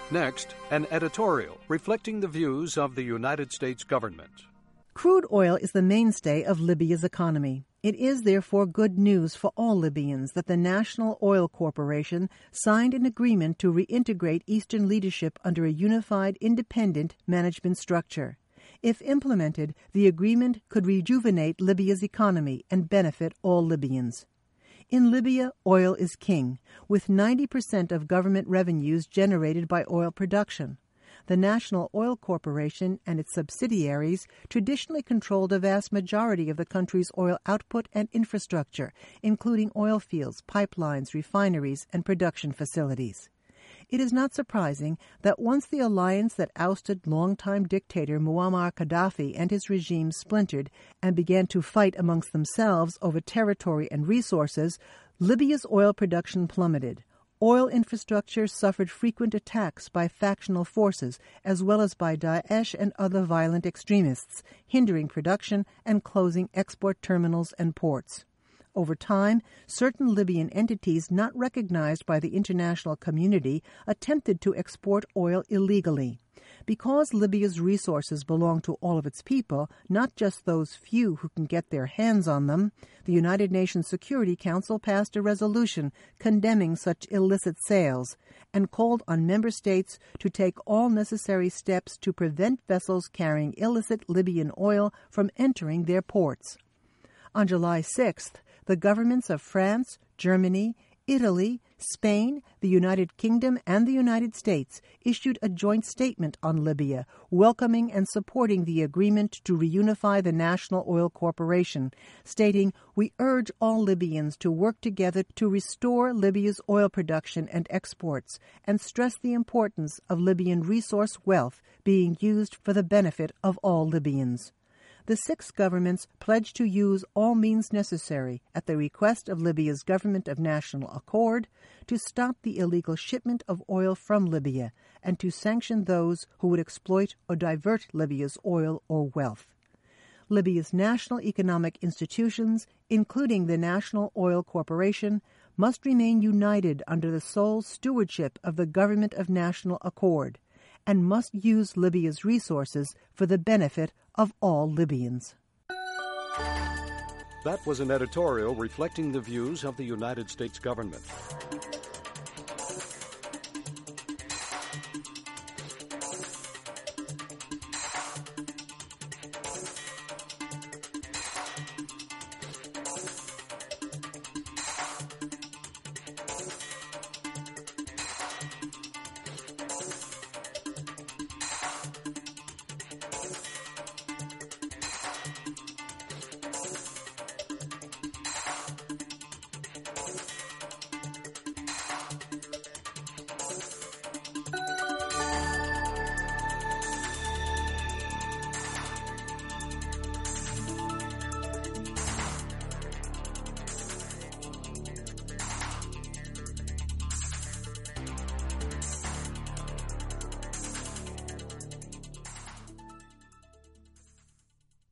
Next, an editorial reflecting the views of the United States government. Crude oil is the mainstay of Libya's economy. It is therefore good news for all Libyans that the National Oil Corporation signed an agreement to reintegrate Eastern leadership under a unified, independent management structure. If implemented, the agreement could rejuvenate Libya's economy and benefit all Libyans. In Libya, oil is king, with 90% of government revenues generated by oil production. The National Oil Corporation and its subsidiaries traditionally controlled a vast majority of the country's oil output and infrastructure, including oil fields, pipelines, refineries, and production facilities. It is not surprising that once the alliance that ousted longtime dictator Muammar Gaddafi and his regime splintered and began to fight amongst themselves over territory and resources, Libya's oil production plummeted. Oil infrastructure suffered frequent attacks by factional forces as well as by Daesh and other violent extremists, hindering production and closing export terminals and ports. Over time, certain Libyan entities not recognized by the international community attempted to export oil illegally. Because Libya's resources belong to all of its people, not just those few who can get their hands on them, the United Nations Security Council passed a resolution condemning such illicit sales and called on member states to take all necessary steps to prevent vessels carrying illicit Libyan oil from entering their ports. On July 6th, the governments of France, Germany, Italy, Spain, the United Kingdom, and the United States issued a joint statement on Libya, welcoming and supporting the agreement to reunify the National Oil Corporation, stating, "We urge all Libyans to work together to restore Libya's oil production and exports, and stress the importance of Libyan resource wealth being used for the benefit of all Libyans." The 6 governments pledged to use all means necessary, at the request of Libya's Government of National Accord, to stop the illegal shipment of oil from Libya and to sanction those who would exploit or divert Libya's oil or wealth. Libya's national economic institutions, including the National Oil Corporation, must remain united under the sole stewardship of the Government of National Accord, and must use Libya's resources for the benefit of all Libyans. That was an editorial reflecting the views of the United States government.